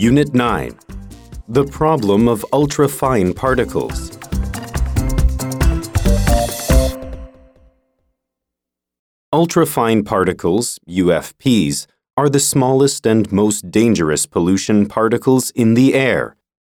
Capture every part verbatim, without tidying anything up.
Unit nine. The problem of ultrafine particles. Ultrafine particles, U F Ps, are the smallest and most dangerous pollution particles in the air.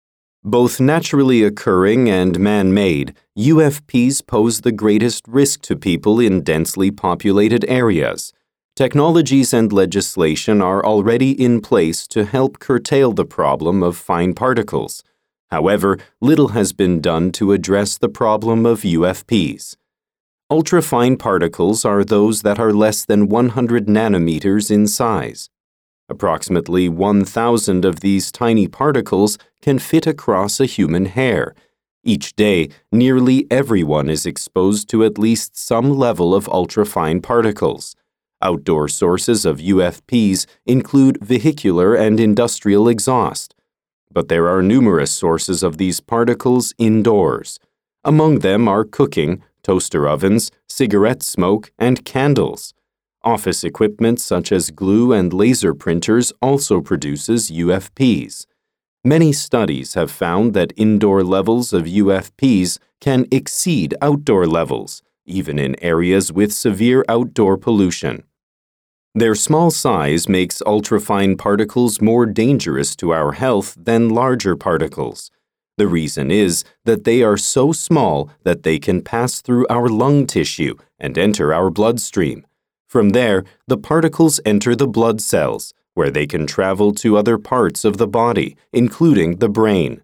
Both naturally occurring and man-made, U F Ps pose the greatest risk to people in densely populated areas. Technologies and legislation are already in place to help curtail the problem of fine particles. However, little has been done to address the problem of U F Ps. Ultrafine particles are those that are less than one hundred nanometers in size. Approximately one thousand of these tiny particles can fit across a human hair. Each day, nearly everyone is exposed to at least some level of ultrafine particles. Outdoor sources of U F Ps include vehicular and industrial exhaust. But there are numerous sources of these particles indoors. Among them are cooking, toaster ovens, cigarette smoke, and candles. Office equipment such as glue and laser printers also produces U F Ps. Many studies have found that indoor levels of U F Ps can exceed outdoor levels, even in areas with severe outdoor pollution. Their small size makes ultrafine particles more dangerous to our health than larger particles. The reason is that they are so small that they can pass through our lung tissue and enter our bloodstream. From there, the particles enter the blood cells, where they can travel to other parts of the body, including the brain.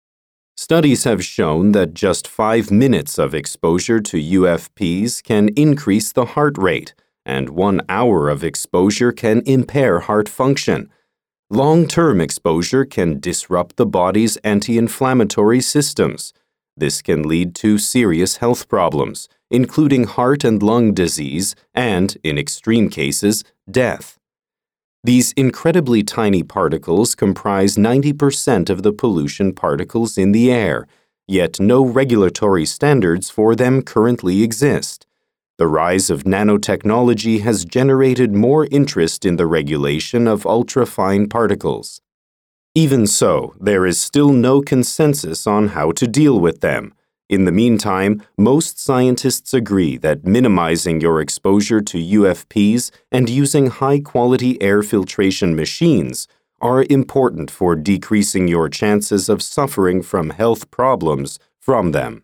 Studies have shown that just five minutes of exposure to U F Ps can increase the heart rate, and one hour of exposure can impair heart function. Long-term exposure can disrupt the body's anti-inflammatory systems. This can lead to serious health problems, including heart and lung disease and, in extreme cases, death. These incredibly tiny particles comprise ninety percent of the pollution particles in the air, yet no regulatory standards for them currently exist. The rise of nanotechnology has generated more interest in the regulation of ultrafine particles. Even so, there is still no consensus on how to deal with them. In the meantime, most scientists agree that minimizing your exposure to U F Ps and using high-quality air filtration machines are important for decreasing your chances of suffering from health problems from them.